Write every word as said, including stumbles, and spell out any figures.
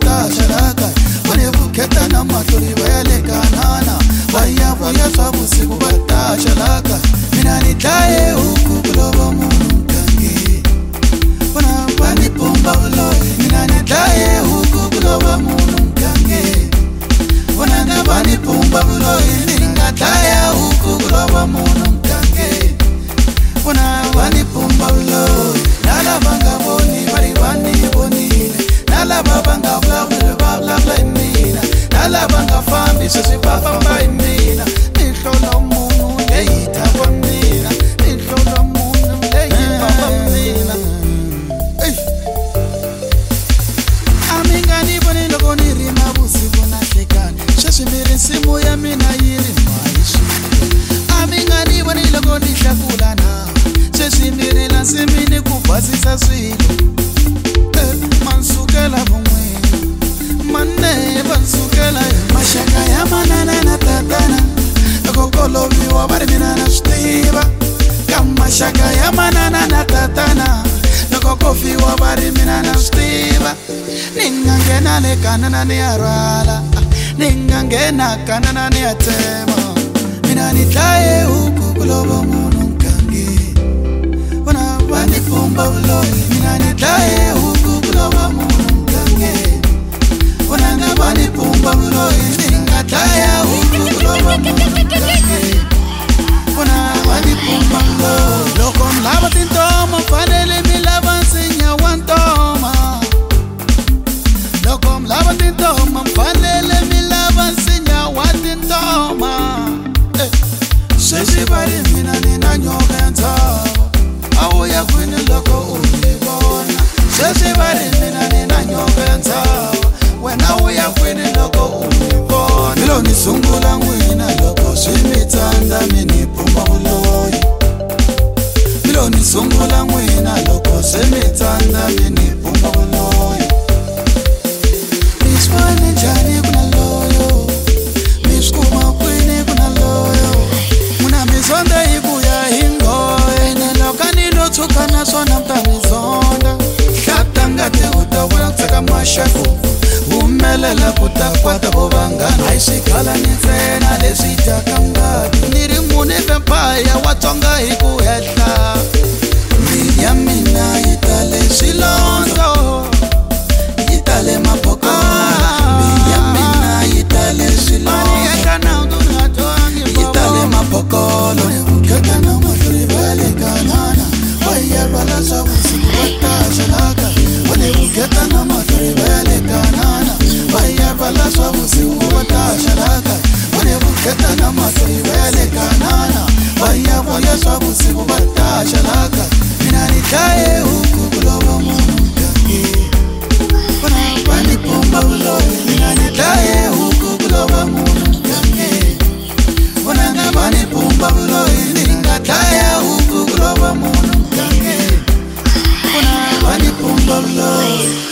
batashalaka Vane vuketa na matori vayalekanana Vaya vaya swavusiku batashalaka Mina nitaye huku kuloba munu mkange Vana vani pomba uloyi Mina nitaye huku kuloba munu mkange Vana na vani pomba uloyi Ningataya huku kuloba munu mkange Vana vani pomba uloyi Nala banga boni bari vani bonine Nala babanga vla vla vla vla imina Nala banga fambi sisi papa mba imina Nihlola munu leita bonina Nihlola munu leita papa imina Amingani boni loko nirima busiku na shekani Shashimiri simu ya mina yiri maishi Amingani boni loko nishakulana Shashimiri la simini kubasisa swilo Mansukela vumwini Mane bansukela Mashaka ya manana na tatana Kokolo viwa bari minana shtiba Kama shaka ya manana na tatana Kokoko viwa bari minana shtiba Ningangena le kanana ni arala Ningangena kanana ni atema Minani taye huku kuloba munu mkange Wana wani pomba uloyi Minani taye huku kuloba munu mkange Wana na wani pomba uloyi Ningataya huku kuloba munu mkange Wana wani pomba uloyi Loko mlaba tintoma Fanele milaba nsinya wantoma Loko mlaba tintoma Fanele milaba nsinya watintoma Shesi bari mina nina nyoga ntaba Awuya kwini loko ulibona Shesi bari mina nina nyoga ntaba Wena awuya kwini loko ulibona Milo nisungula ngwina loko shimitanda mini pumba uloyi Milo nisungula ngwina loko shimitanda mini pumba uloyi Mishwane njani kuna loyo Mishkuma kwini kuna loyo Muna mizonda ikuya hingoye Neloka nilotuka nasona mta mizonda Shatangate utawala kutaka mashaku Umelela kutakwata bobangana Aishikala nifena lesitaka mgadi Nirimune pempaya watonga ikuheta Milia mina itale silonzo Itale mapoko Milia mina itale silonzo Itale mapokolo Keta na maturi vale kanana Waya bala sabu siku batashalaka Wane uketa na maturi vale kanana Waya bala sabu siku batashalaka Wane uketa na maturi vale kanana Waya bala sabu siku batashalaka Mina nitaye huku kuloba munu mkange Wana wani pomba uloyi Mina nitaye huku kuloba munu mkange Wana nabani pomba uloyi Ningataya huku kuloba munu mkange Wana wani pomba uloyi